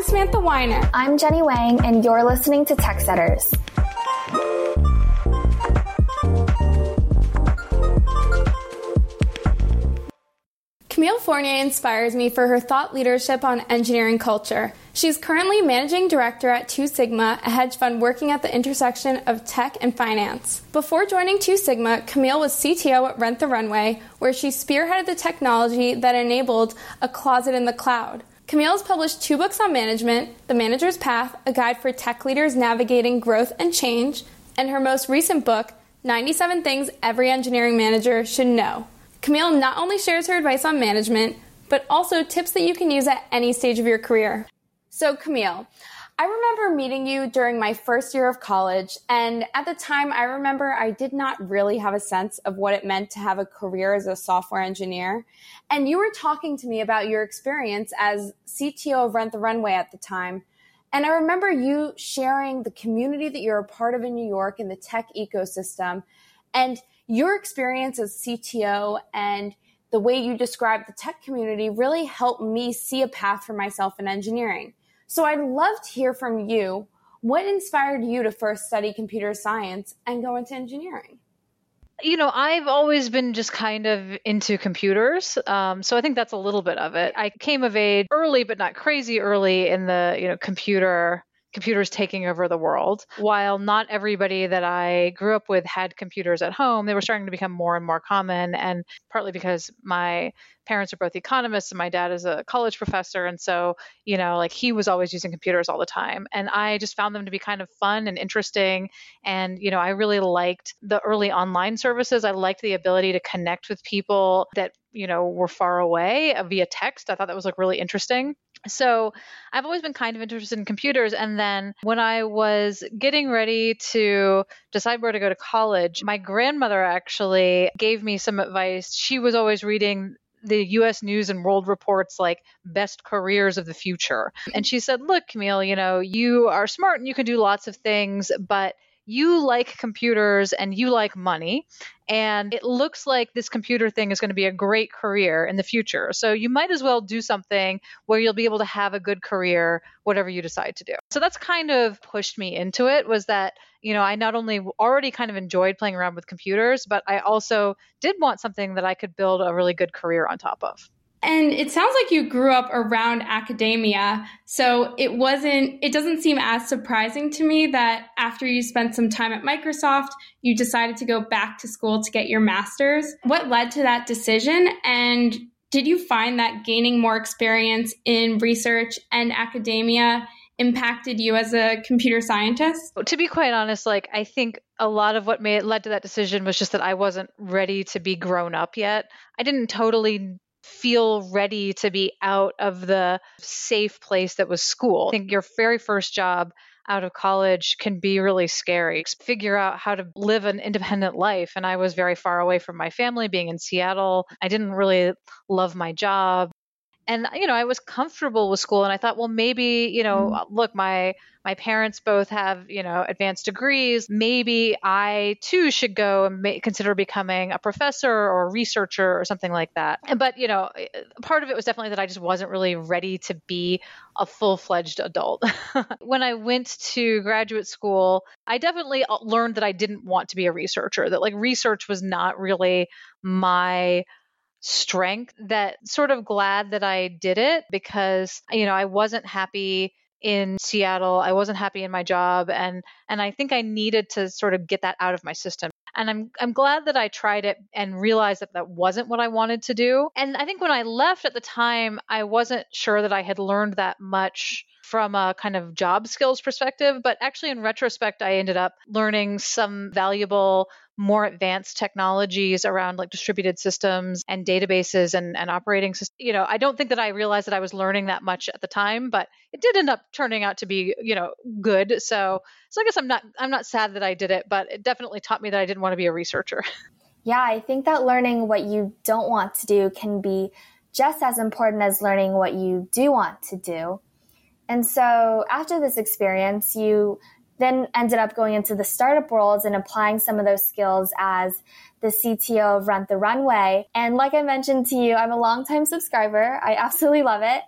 Samantha Weiner. I'm Jenny Wang, and you're listening to TechSetters. Camille Fournier inspires me for her thought leadership on engineering culture. She's currently managing director at Two Sigma, a hedge fund working at the intersection of tech and finance. Before joining Two Sigma, Camille was CTO at Rent the Runway, where she spearheaded the technology that enabled a closet in the cloud. Camille has published 2 books on management, The Manager's Path, a guide for tech leaders navigating growth and change, and her most recent book, 97 Things Every Engineering Manager Should Know. Camille not only shares her advice on management, but also tips that you can use at any stage of your career. So Camille, I remember meeting you during my first year of college, and at the time I remember I did not really have a sense of what it meant to have a career as a software engineer. And you were talking to me about your experience as CTO of Rent the Runway at the time. And I remember you sharing the community that you're a part of in New York and the tech ecosystem. And your experience as CTO and the way you describe the tech community really helped me see a path for myself in engineering. So I'd love to hear from you. What inspired you to first study computer science and go into engineering? I've always been just kind of into computers. So I think that's a little bit of it. I came of age early, but not crazy early in the, computers taking over the world. While not everybody that I grew up with had computers at home, they were starting to become more and more common. And partly because my parents are both economists and my dad is a college professor. And so, he was always using computers all the time. And I just found them to be kind of fun and interesting. And, I really liked the early online services. I liked the ability to connect with people that, were far away via text. I thought that was really interesting. So I've always been kind of interested in computers. And then when I was getting ready to decide where to go to college, my grandmother actually gave me some advice. She was always reading the U.S. News and World Report's best careers of the future. And she said, look, Camille, you are smart and you can do lots of things, but you like computers and you like money. And it looks like this computer thing is going to be a great career in the future. So you might as well do something where you'll be able to have a good career, whatever you decide to do. So that's kind of pushed me into it, was that, I not only already kind of enjoyed playing around with computers, but I also did want something that I could build a really good career on top of. And it sounds like you grew up around academia, so it doesn't seem as surprising to me that after you spent some time at Microsoft, you decided to go back to school to get your master's. What led to that decision? And did you find that gaining more experience in research and academia impacted you as a computer scientist? To be quite honest, I think a lot of what led to that decision was just that I wasn't ready to be grown up yet. I didn't totally feel ready to be out of the safe place that was school. I think your very first job out of college can be really scary. Figure out how to live an independent life. And I was very far away from my family, being in Seattle. I didn't really love my job. And, I was comfortable with school and I thought, well, maybe, look, my parents both have, advanced degrees. Maybe I too should go and consider becoming a professor or a researcher or something like that. But, part of it was definitely that I just wasn't really ready to be a full-fledged adult. When I went to graduate school, I definitely learned that I didn't want to be a researcher, that research was not really my strength. That sort of glad that I did it because, I wasn't happy in Seattle. I wasn't happy in my job. And I think I needed to sort of get that out of my system. And I'm glad that I tried it and realized that that wasn't what I wanted to do. And I think when I left at the time, I wasn't sure that I had learned that much from a kind of job skills perspective. But actually, in retrospect, I ended up learning some valuable, more advanced technologies around distributed systems and databases and operating systems. I don't think that I realized that I was learning that much at the time, but it did end up turning out to be, good. So I guess I'm not sad that I did it, but it definitely taught me that I didn't want to be a researcher. Yeah, I think that learning what you don't want to do can be just as important as learning what you do want to do. And so after this experience, you then ended up going into the startup world and applying some of those skills as the CTO of Rent the Runway. And like I mentioned to you, I'm a longtime subscriber. I absolutely love it.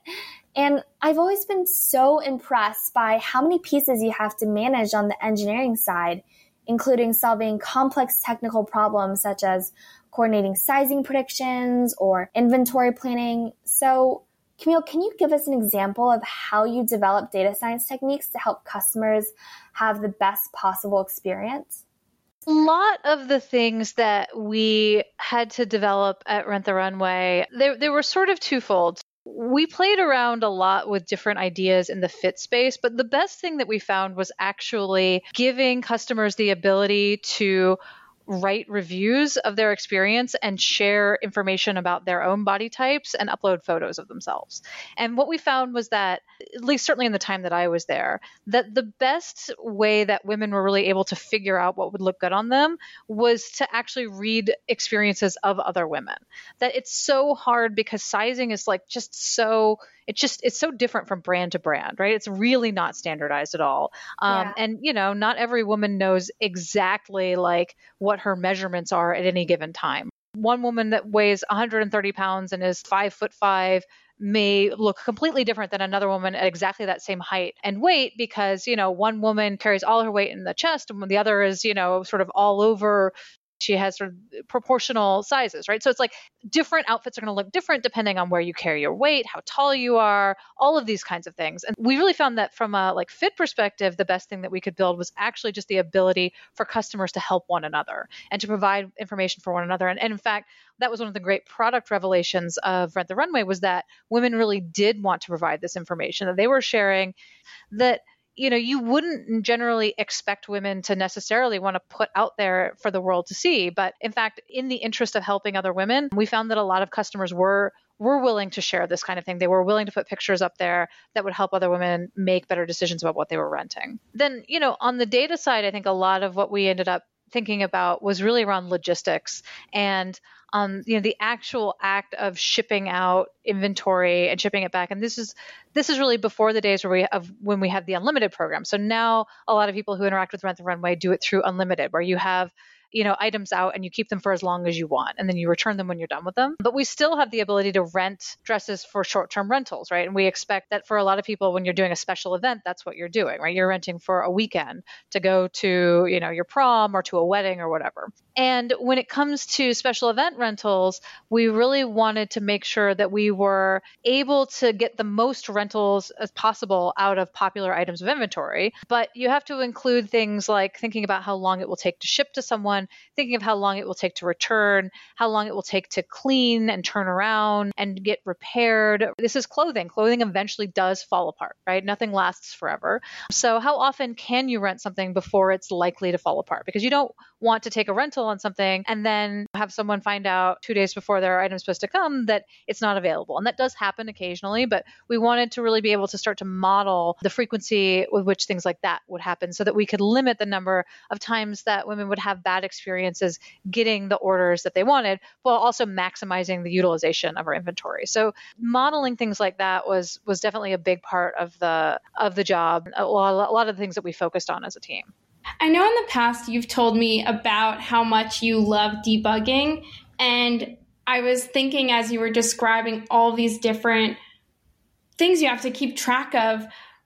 And I've always been so impressed by how many pieces you have to manage on the engineering side, including solving complex technical problems such as coordinating sizing predictions or inventory planning. So, Camille, can you give us an example of how you develop data science techniques to help customers have the best possible experience? A lot of the things that we had to develop at Rent the Runway, they were sort of twofold. We played around a lot with different ideas in the fit space, but the best thing that we found was actually giving customers the ability to write reviews of their experience and share information about their own body types and upload photos of themselves. And what we found was that, at least certainly in the time that I was there, that the best way that women were really able to figure out what would look good on them was to actually read experiences of other women. That it's so hard because sizing is like just so it's so different from brand to brand, right? It's really not standardized at all. And, not every woman knows exactly like what her measurements are at any given time. One woman that weighs 130 pounds and is 5'5" may look completely different than another woman at exactly that same height and weight because, one woman carries all her weight in the chest and the other is, sort of all over. She has sort of proportional sizes, right? So it's like different outfits are going to look different depending on where you carry your weight, how tall you are, all of these kinds of things. And we really found that from a fit perspective, the best thing that we could build was actually just the ability for customers to help one another and to provide information for one another. And in fact, that was one of the great product revelations of Rent the Runway was that women really did want to provide this information, that they were sharing that you wouldn't generally expect women to necessarily want to put out there for the world to see. But in fact, in the interest of helping other women, we found that a lot of customers were willing to share this kind of thing. They were willing to put pictures up there that would help other women make better decisions about what they were renting. Then, on the data side, I think a lot of what we ended up thinking about was really around logistics and the actual act of shipping out inventory and shipping it back. And this is really before the days when we had the unlimited program. So now a lot of people who interact with Rent the Runway do it through unlimited, where you have items out and you keep them for as long as you want, and then you return them when you're done with them. But we still have the ability to rent dresses for short-term rentals, right? And we expect that for a lot of people, when you're doing a special event, that's what you're doing, right? You're renting for a weekend to go to, your prom or to a wedding or whatever. And when it comes to special event rentals, we really wanted to make sure that we were able to get the most rentals as possible out of popular items of inventory. But you have to include things like thinking about how long it will take to ship to someone, thinking of how long it will take to return, how long it will take to clean and turn around and get repaired. This is clothing. Clothing eventually does fall apart, right? Nothing lasts forever. So how often can you rent something before it's likely to fall apart? Because you don't want to take a rental on something and then have someone find out 2 days before their item's supposed to come that it's not available. And that does happen occasionally, but we wanted to really be able to start to model the frequency with which things like that would happen so that we could limit the number of times that women would have bad experiences getting the orders that they wanted, while also maximizing the utilization of our inventory. So modeling things like that was definitely a big part of the job, a lot of the things that we focused on as a team. I know in the past you've told me about how much you love debugging, and I was thinking as you were describing all these different things you have to keep track of,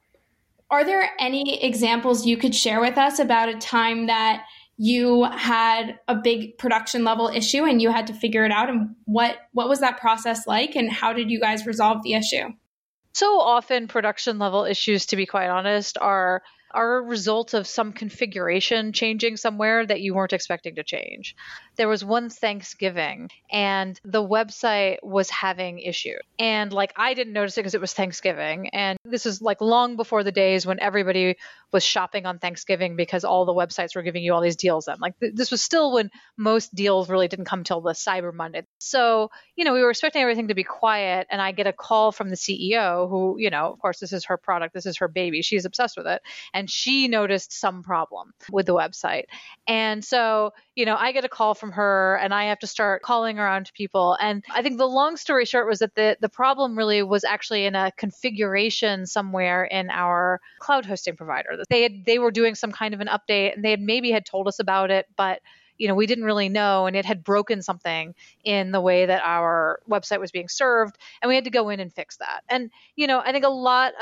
are there any examples you could share with us about a time that you had a big production level issue and you had to figure it out, and what was that process like and how did you guys resolve the issue? So often production level issues, to be quite honest, are a result of some configuration changing somewhere that you weren't expecting to change. There was one Thanksgiving and the website was having issues. And I didn't notice it because it was Thanksgiving. And this is long before the days when everybody was shopping on Thanksgiving because all the websites were giving you all these deals then. This was still when most deals really didn't come till the Cyber Monday. So, we were expecting everything to be quiet. And I get a call from the CEO who, of course, this is her product. This is her baby. She's obsessed with it. And she noticed some problem with the website. And so, I get a call from her and I have to start calling around to people. And I think the long story short was that the problem really was actually in a configuration somewhere in our cloud hosting provider. They were doing some kind of an update and they maybe had told us about it, but we didn't really know, and it had broken something in the way that our website was being served, and we had to go in and fix that. And I think a lot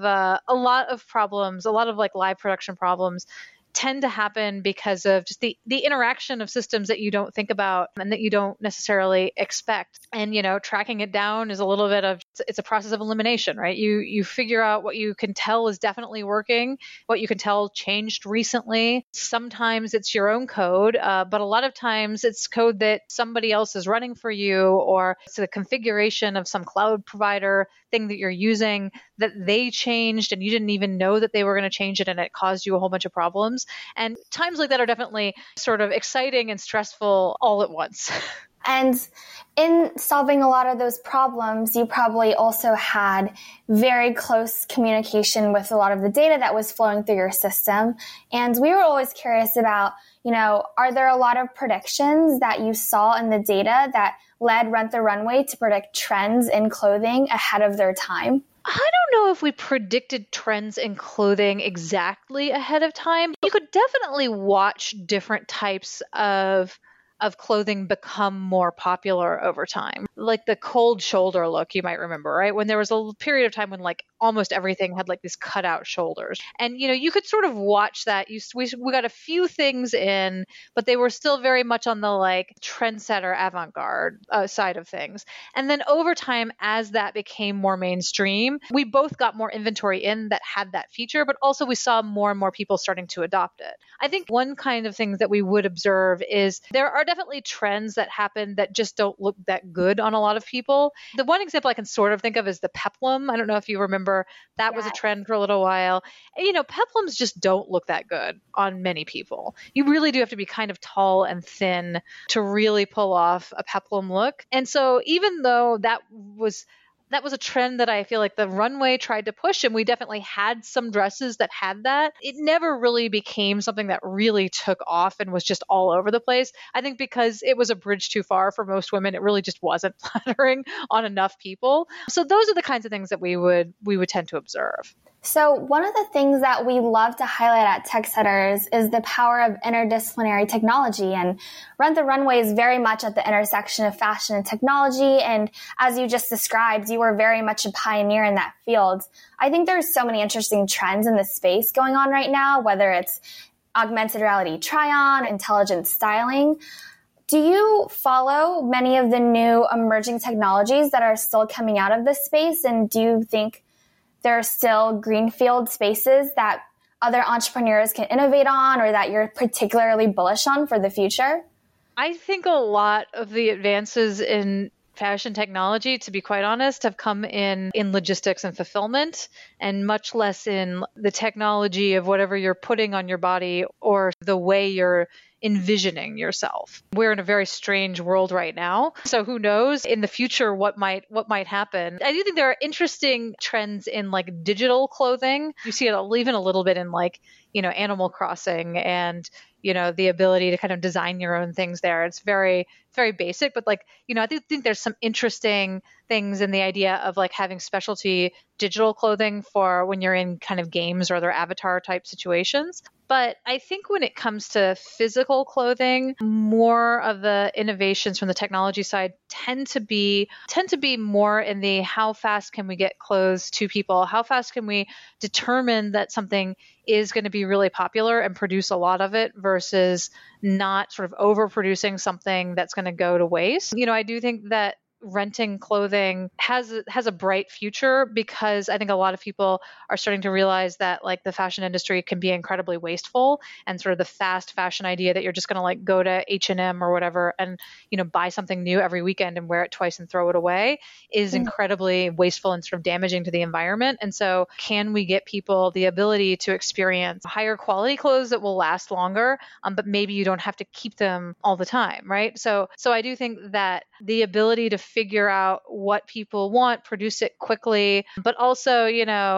of problems, a lot of like live production problems tend to happen because of just the interaction of systems that you don't think about and that you don't necessarily expect. And, tracking it down is a little bit of, it's a process of elimination, right? You figure out what you can tell is definitely working, what you can tell changed recently. Sometimes it's your own code, but a lot of times it's code that somebody else is running for you, or it's a configuration of some cloud provider thing that you're using that they changed and you didn't even know that they were going to change it, and it caused you a whole bunch of problems. And times like that are definitely sort of exciting and stressful all at once. And in solving a lot of those problems, you probably also had very close communication with a lot of the data that was flowing through your system. And we were always curious about, are there a lot of predictions that you saw in the data that led Rent the Runway to predict trends in clothing ahead of their time? I don't know if we predicted trends in clothing exactly ahead of time. You could definitely watch different types of clothing become more popular over time. Like the cold shoulder look, you might remember, right? When there was a period of time when like almost everything had like these cutout shoulders. And, you could sort of watch that. We got a few things in, but they were still very much on the like trendsetter avant-garde side of things. And then over time, as that became more mainstream, we both got more inventory in that had that feature, but also we saw more and more people starting to adopt it. I think one kind of thing that we would observe is there are definitely trends that happen that just don't look that good on a lot of people. The one example I can sort of think of is the peplum. I don't know if you remember, that was a trend for a little while. And, peplums just don't look that good on many people. You really do have to be kind of tall and thin to really pull off a peplum look. And so even though that was a trend that I feel like the runway tried to push, and we definitely had some dresses that had that, it never really became something that really took off and was just all over the place. I think because it was a bridge too far for most women, it really just wasn't flattering on enough people. So those are the kinds of things that we would tend to observe. So one of the things that we love to highlight at TechSetters is the power of interdisciplinary technology. And Rent the Runway is very much at the intersection of fashion and technology. And as you just described, you were very much a pioneer in that field. I think there's so many interesting trends in the space going on right now, whether it's augmented reality try-on, intelligent styling. Do you follow many of the new emerging technologies that are still coming out of this space? And do you think there are still greenfield spaces that other entrepreneurs can innovate on, or that you're particularly bullish on for the future? I think a lot of the advances in fashion technology, to be quite honest, have come in logistics and fulfillment, and much less in the technology of whatever you're putting on your body or the way you're envisioning yourself. We're in a very strange world right now. So who knows in the future what might happen. I do think there are interesting trends in like digital clothing. You see it even a little bit in like, Animal Crossing, and, the ability to kind of design your own things there. It's very, very basic, but like, I do think there's some interesting things in the idea of like having specialty digital clothing for when you're in kind of games or other avatar type situations. But I think when it comes to physical clothing, more of the innovations from the technology side tend to be more in the how fast can we get clothes to people? How fast can we determine that something is going to be really popular and produce a lot of it versus not sort of overproducing something that's going to go to waste. I do think that renting clothing has a bright future, because I think a lot of people are starting to realize that like the fashion industry can be incredibly wasteful, and sort of the fast fashion idea that you're just going to like go to H&M or whatever and buy something new every weekend and wear it twice and throw it away is incredibly wasteful and sort of damaging to the environment. And so can we get people the ability to experience higher quality clothes that will last longer, but maybe you don't have to keep them all the time, right? So I do think that the ability to figure out what people want, produce it quickly, but also,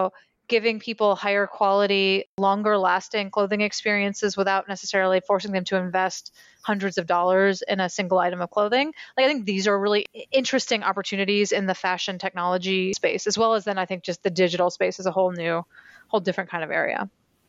giving people higher quality, longer lasting clothing experiences without necessarily forcing them to invest hundreds of dollars in a single item of clothing. Like, I think these are really interesting opportunities in the fashion technology space, as well as then I think just the digital space is a whole different kind of area.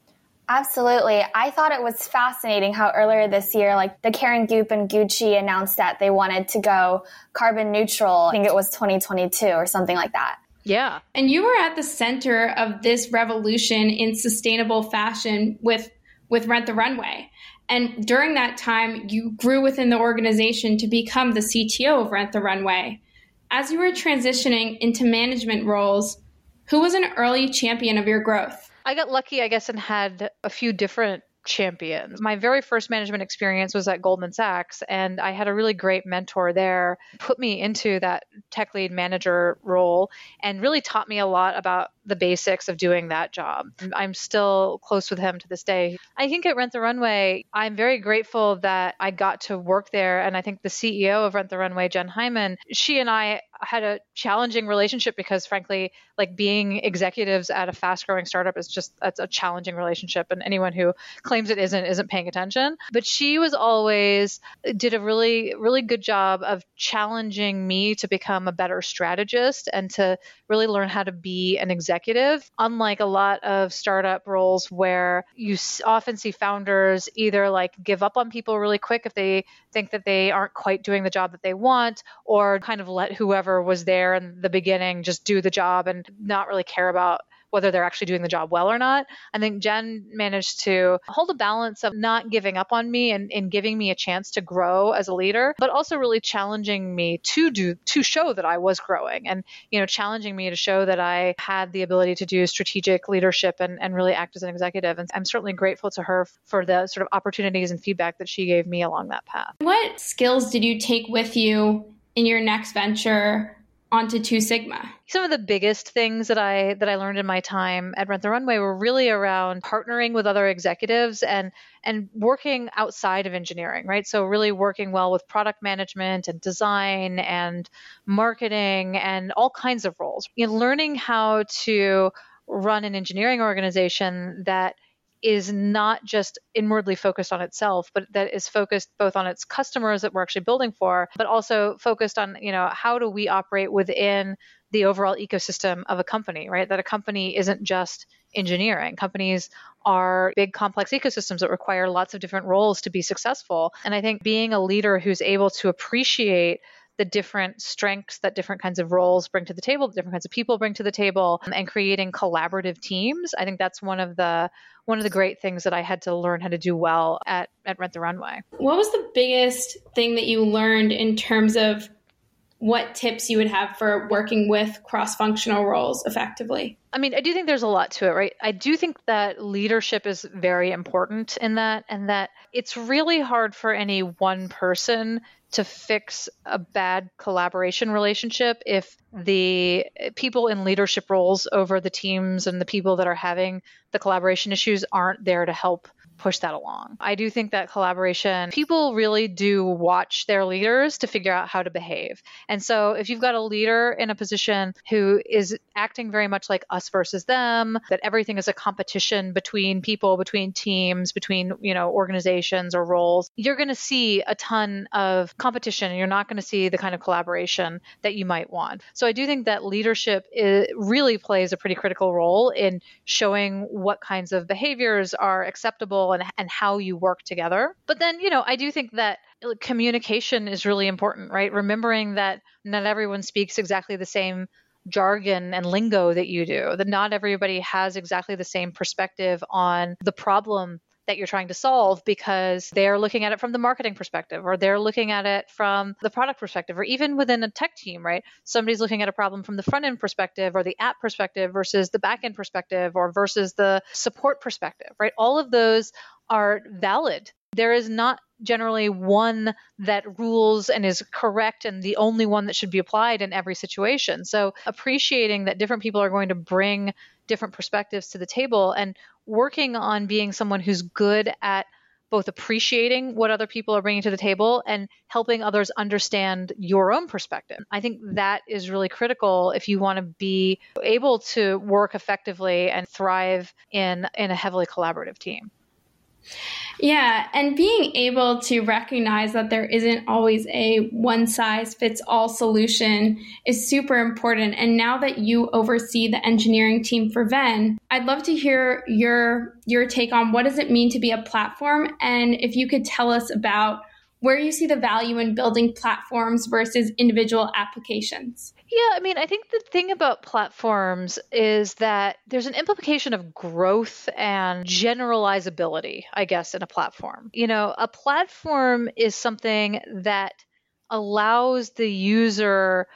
Absolutely. I thought it was fascinating how earlier this year, like the Karen Goop and Gucci announced that they wanted to go carbon neutral. I think it was 2022 or something like that. Yeah. And you were at the center of this revolution in sustainable fashion with Rent the Runway. And during that time, you grew within the organization to become the CTO of Rent the Runway. As you were transitioning into management roles, who was an early champion of your growth? I got lucky, I guess, and had a few different champions. My very first management experience was at Goldman Sachs, and I had a really great mentor there, put me into that tech lead manager role and really taught me a lot about the basics of doing that job. I'm still close with him to this day. I think at Rent the Runway, I'm very grateful that I got to work there. And I think the CEO of Rent the Runway, Jen Hyman, she and I had a challenging relationship because frankly, like being executives at a fast growing startup that's a challenging relationship. And anyone who claims it isn't paying attention. But she was always did a really, really good job of challenging me to become a better strategist and to really learn how to be an executive. Unlike a lot of startup roles where you often see founders either like give up on people really quick if they think that they aren't quite doing the job that they want, or kind of let whoever was there in the beginning just do the job and not really care about whether they're actually doing the job well or not. I think Jen managed to hold a balance of not giving up on me and giving me a chance to grow as a leader, but also really challenging me to show that I was growing and, challenging me to show that I had the ability to do strategic leadership and really act as an executive. And I'm certainly grateful to her for the sort of opportunities and feedback that she gave me along that path. What skills did you take with you in your next venture onto Two Sigma? Some of the biggest things that I learned in my time at Rent the Runway were really around partnering with other executives and working outside of engineering, right? So really working well with product management and design and marketing and all kinds of roles. Learning how to run an engineering organization that is not just inwardly focused on itself, but that is focused both on its customers that we're actually building for, but also focused on, how do we operate within the overall ecosystem of a company, right? That a company isn't just engineering. Companies are big, complex ecosystems that require lots of different roles to be successful. And I think being a leader who's able to appreciate the different strengths that different kinds of roles bring to the table, the different kinds of people bring to the table, and creating collaborative teams. I think that's one of the great things that I had to learn how to do well at Rent the Runway. What was the biggest thing that you learned in terms of what tips you would have for working with cross-functional roles effectively? I mean, I do think there's a lot to it, right? I do think that leadership is very important in that, and that it's really hard for any one person to fix a bad collaboration relationship if the people in leadership roles over the teams and the people that are having the collaboration issues aren't there to help push that along. I do think that collaboration, people really do watch their leaders to figure out how to behave. And so if you've got a leader in a position who is acting very much like us versus them, that everything is a competition between people, between teams, between, organizations or roles, you're going to see a ton of competition and you're not going to see the kind of collaboration that you might want. So I do think that leadership really plays a pretty critical role in showing what kinds of behaviors are acceptable and how you work together. But then, I do think that communication is really important, right? Remembering that not everyone speaks exactly the same jargon and lingo that you do, that not everybody has exactly the same perspective on the problem that you're trying to solve because they're looking at it from the marketing perspective, or they're looking at it from the product perspective, or even within a tech team, right? Somebody's looking at a problem from the front end perspective or the app perspective versus the back end perspective or versus the support perspective, right? All of those are valid. There is not generally one that rules and is correct and the only one that should be applied in every situation. So appreciating that different people are going to bring different perspectives to the table and working on being someone who's good at both appreciating what other people are bringing to the table and helping others understand your own perspective. I think that is really critical if you want to be able to work effectively and thrive in a heavily collaborative team. Yeah, and being able to recognize that there isn't always a one size fits all solution is super important. And now that you oversee the engineering team for Venn, I'd love to hear your take on what does it mean to be a platform, and if you could tell us about where you see the value in building platforms versus individual applications. Yeah, I mean, I think the thing about platforms is that there's an implication of growth and generalizability, I guess, in a platform. A platform is something that allows the user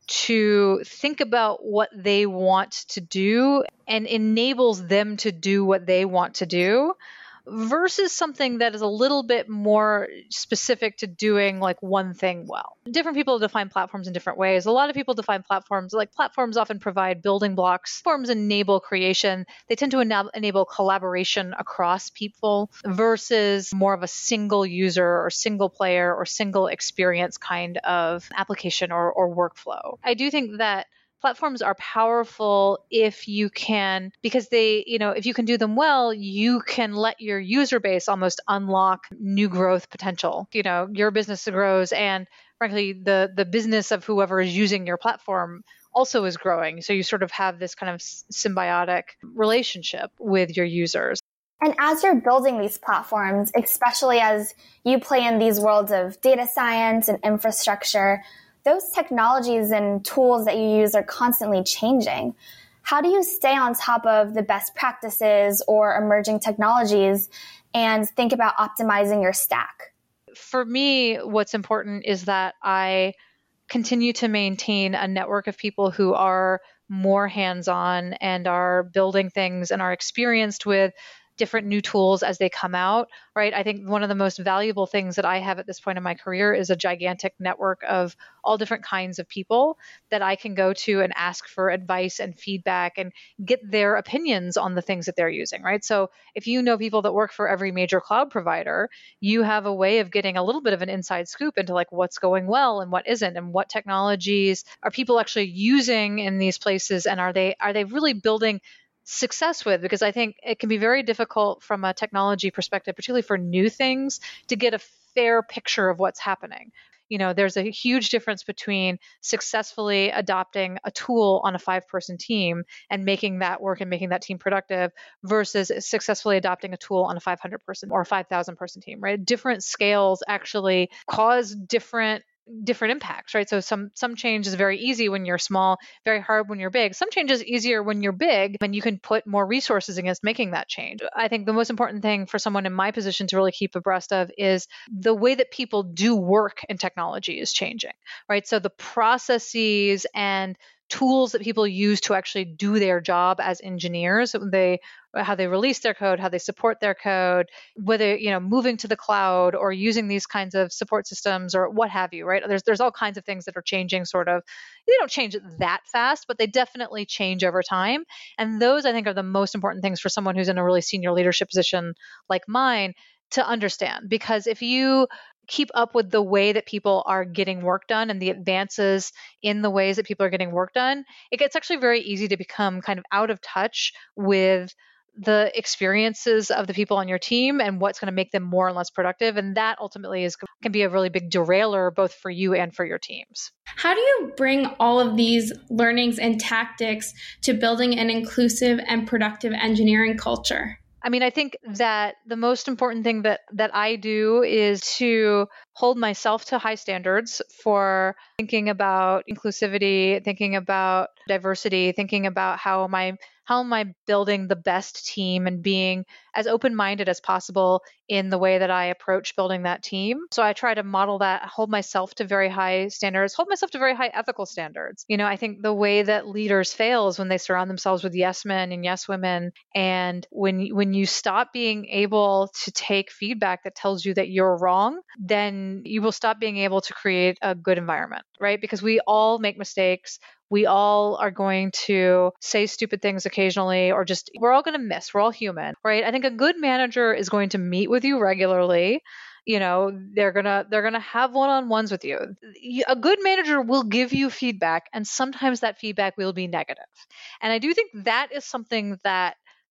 to think about what they want to do and enables them to do what they want to do versus something that is a little bit more specific to doing like one thing well. Different people define platforms in different ways. A lot of people define platforms like platforms often provide building blocks. Platforms enable creation. They tend to enable collaboration across people versus more of a single user or single player or single experience kind of application or workflow. I do think that platforms are powerful if you can, because if you can do them well, you can let your user base almost unlock new growth potential. Your business grows and frankly, the business of whoever is using your platform also is growing. So you sort of have this kind of symbiotic relationship with your users. And as you're building these platforms, especially as you play in these worlds of data science and infrastructure, those technologies and tools that you use are constantly changing. How do you stay on top of the best practices or emerging technologies and think about optimizing your stack? For me, what's important is that I continue to maintain a network of people who are more hands-on and are building things and are experienced with different new tools as they come out, right? I think one of the most valuable things that I have at this point in my career is a gigantic network of all different kinds of people that I can go to and ask for advice and feedback and get their opinions on the things that they're using, right? So if you know people that work for every major cloud provider, you have a way of getting a little bit of an inside scoop into like what's going well and what isn't, and what technologies are people actually using in these places, and are they really building success with, because I think it can be very difficult from a technology perspective, particularly for new things, to get a fair picture of what's happening. There's a huge difference between successfully adopting a tool on a 5-person team and making that work and making that team productive versus successfully adopting a tool on a 500-person or 5,000-person team, right? Different scales actually cause different impacts, right? So some change is very easy when you're small, very hard when you're big. Some change is easier when you're big and you can put more resources against making that change. I think the most important thing for someone in my position to really keep abreast of is the way that people do work in technology is changing, right? So the processes and tools that people use to actually do their job as engineers, how they release their code, how they support their code, whether, moving to the cloud or using these kinds of support systems or what have you, right? There's all kinds of things that are changing sort of. They don't change that fast, but they definitely change over time. And those, I think, are the most important things for someone who's in a really senior leadership position like mine to understand. Because if you keep up with the way that people are getting work done and the advances in the ways that people are getting work done, it gets actually very easy to become kind of out of touch with the experiences of the people on your team and what's going to make them more and less productive. And that ultimately can be a really big derailer both for you and for your teams. How do you bring all of these learnings and tactics to building an inclusive and productive engineering culture? I mean, I think that the most important thing that I do is to hold myself to high standards for thinking about inclusivity, thinking about diversity, thinking about how am I building the best team and being as open-minded as possible in the way that I approach building that team. So I try to model that, hold myself to very high standards, hold myself to very high ethical standards. I think the way that leaders fail is when they surround themselves with yes men and yes women. And when you stop being able to take feedback that tells you that you're wrong, then you will stop being able to create a good environment, right? Because we all make mistakes. We all are going to say stupid things occasionally, or we're all going to miss. We're all human, right? I think a good manager is going to meet with you regularly. They're going to have one-on-ones with you. A good manager will give you feedback, and sometimes that feedback will be negative. And I do think that is something that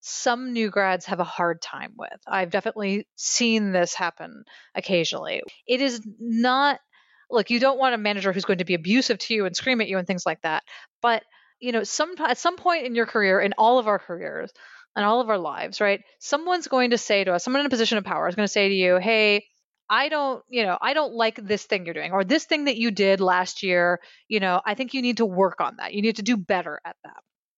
some new grads have a hard time with. I've definitely seen this happen occasionally. It is not, look, you don't want a manager who's going to be abusive to you and scream at you and things like that. But, at some point in your career, in all of our careers and all of our lives, right, someone's going to say to us, someone in a position of power is going to say to you, hey, I don't like this thing you're doing, or this thing that you did last year, I think you need to work on that. You need to do better at that.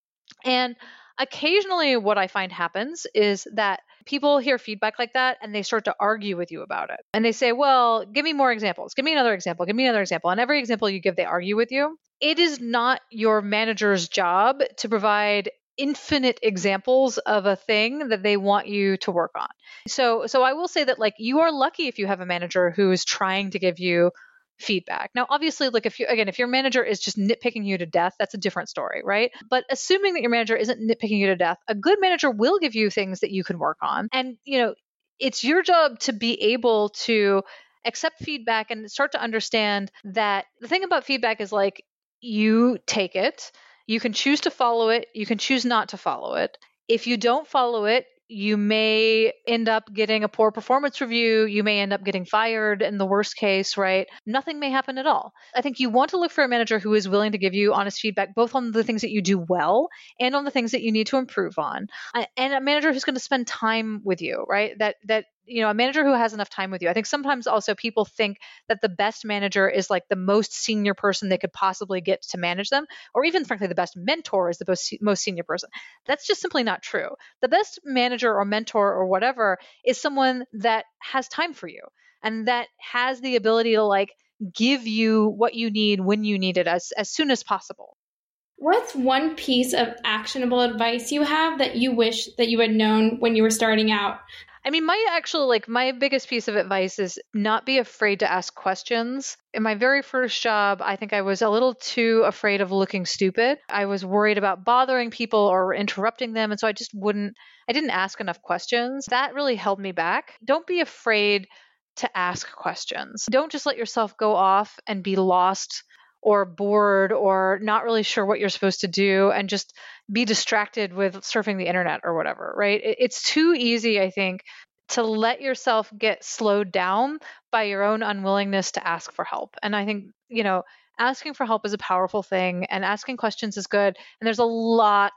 And occasionally what I find happens is that people hear feedback like that and they start to argue with you about it. And they say, well, give me more examples. Give me another example. Give me another example. And every example you give, they argue with you. It is not your manager's job to provide infinite examples of a thing that they want you to work on. So I will say that, like, you are lucky if you have a manager who is trying to give you feedback. Now, obviously, like, if your manager is just nitpicking you to death, that's a different story, right? But assuming that your manager isn't nitpicking you to death, a good manager will give you things that you can work on. And, it's your job to be able to accept feedback and start to understand that the thing about feedback is, like, you take it, you can choose to follow it, you can choose not to follow it. If you don't follow it, you may end up getting a poor performance review. You may end up getting fired in the worst case, right? Nothing may happen at all. I think you want to look for a manager who is willing to give you honest feedback, both on the things that you do well and on the things that you need to improve on. And a manager who's going to spend time with you, right? That a manager who has enough time with you. I think sometimes also people think that the best manager is like the most senior person they could possibly get to manage them, or even frankly, the best mentor is the most senior person. That's just simply not true. The best manager or mentor or whatever is someone that has time for you and that has the ability to, like, give you what you need when you need it as soon as possible. What's one piece of actionable advice you have that you wish that you had known when you were starting out? I mean, my biggest piece of advice is not be afraid to ask questions. In my very first job, I think I was a little too afraid of looking stupid. I was worried about bothering people or interrupting them. And so I didn't ask enough questions. That really held me back. Don't be afraid to ask questions. Don't just let yourself go off and be lost or bored or not really sure what you're supposed to do and just be distracted with surfing the internet or whatever, right? It's too easy, I think, to let yourself get slowed down by your own unwillingness to ask for help. And I think, asking for help is a powerful thing and asking questions is good. And there's a lot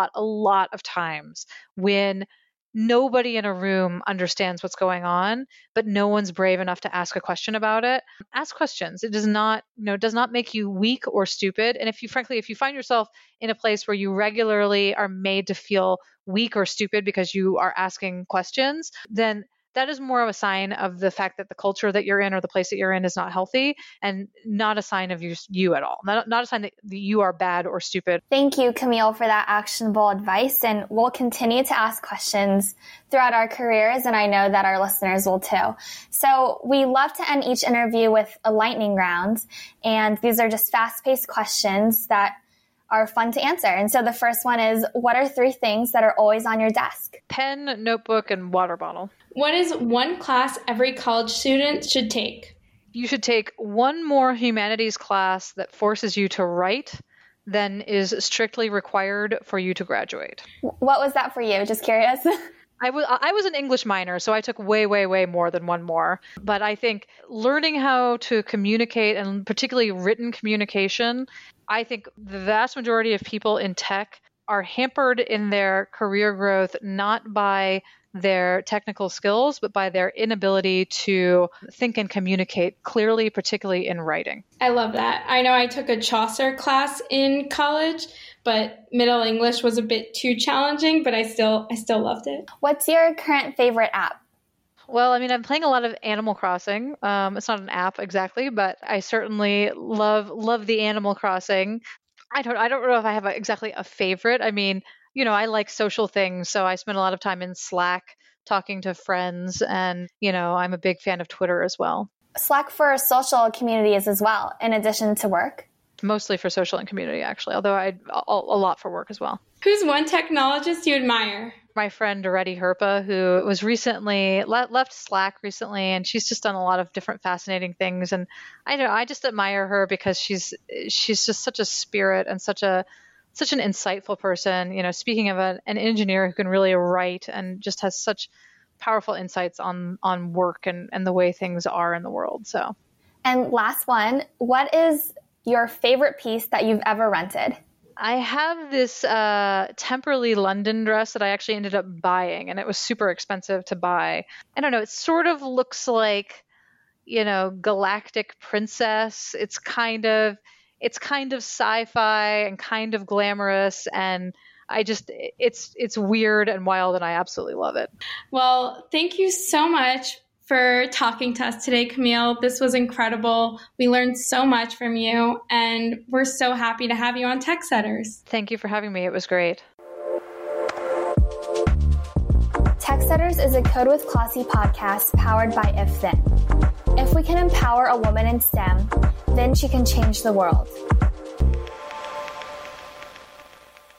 of times when nobody in a room understands what's going on, but no one's brave enough to ask a question about it. Ask questions. It does not make you weak or stupid. And if you find yourself in a place where you regularly are made to feel weak or stupid because you are asking questions, then that is more of a sign of the fact that the culture that you're in or the place that you're in is not healthy and not a sign of you at all. Not a sign that you are bad or stupid. Thank you, Camille, for that actionable advice. And we'll continue to ask questions throughout our careers, and I know that our listeners will too. So we love to end each interview with a lightning round, and these are just fast-paced questions that are fun to answer. And so the first one is, what are 3 things that are always on your desk? Pen, notebook, and water bottle. What is one class every college student should take? You should take one more humanities class that forces you to write than is strictly required for you to graduate. What was that for you? Just curious. I was an English minor, so I took way more than one more. But I think learning how to communicate, and particularly written communication, I think the vast majority of people in tech are hampered in their career growth not by their technical skills, but by their inability to think and communicate clearly, particularly in writing. I love that. I know I took a Chaucer class in college, but Middle English was a bit too challenging, but I still loved it. What's your current favorite app? Well, I mean, I'm playing a lot of Animal Crossing. It's not an app exactly, but I certainly love the Animal Crossing. I don't know if I have exactly a favorite. I mean, I like social things, so I spend a lot of time in Slack talking to friends, and, I'm a big fan of Twitter as well. Slack for social communities as well, in addition to work? Mostly for social and community, actually, although a lot for work as well. Who's one technologist you admire? My friend Reddy Herpa, who was recently left Slack recently, and she's just done a lot of different fascinating things. And I just admire her because she's just such a spirit and such a such an insightful person. Speaking of an engineer who can really write and just has such powerful insights on work and the way things are in the world. So, and last one, what is your favorite piece that you've ever rented? I have this Temperley London dress that I actually ended up buying, and it was super expensive to buy. I don't know. It sort of looks like, galactic princess. It's kind of sci-fi and kind of glamorous, and it's weird and wild, and I absolutely love it. Well, thank you so much for talking to us today, Camille. This was incredible. We learned so much from you, and we're so happy to have you on TechSetters. Thank you for having me. It was great. TechSetters is a Code with Klossy podcast powered by If Then. If we can empower a woman in STEM, then she can change the world.